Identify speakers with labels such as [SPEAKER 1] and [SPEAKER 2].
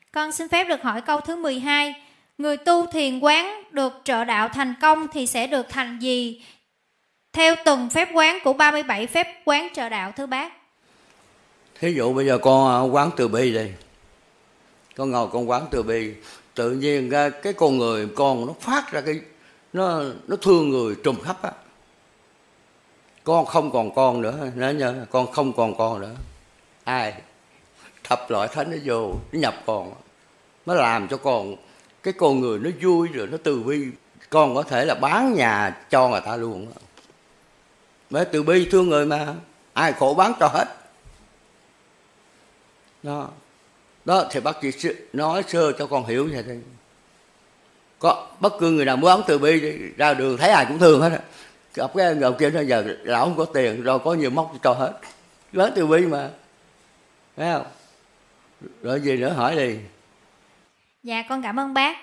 [SPEAKER 1] Con xin phép được hỏi câu thứ 12. Người tu thiền quán được trợ đạo thành công thì sẽ được thành gì theo từng phép quán của 37 phép quán trợ đạo thưa bác?
[SPEAKER 2] Thí dụ bây giờ con quán từ bi đây, con ngồi con quán từ bi, tự nhiên cái con người con nó phát ra cái nó thương người trùm khắp á. Con không còn con nữa, nhớ nhớ, con không còn con nữa. Ai thập loại thánh nó vô, nó nhập con, nó làm cho con cái con người nó vui rồi nó từ bi, con có thể là bán nhà cho người ta luôn đó. Bởi từ bi thương người mà, ai khổ bán cho hết. Đó thì bác chỉ nói sơ cho con hiểu vậy thôi. Có bất cứ người nào muốn bán từ bi đi, ra đường thấy ai cũng thương hết á. Gặp cái người kia nói giờ lão không có tiền rồi có nhiều móc cho hết, bán từ bi mà, thấy không? Rồi gì nữa hỏi đi.
[SPEAKER 1] Dạ con cảm ơn bác.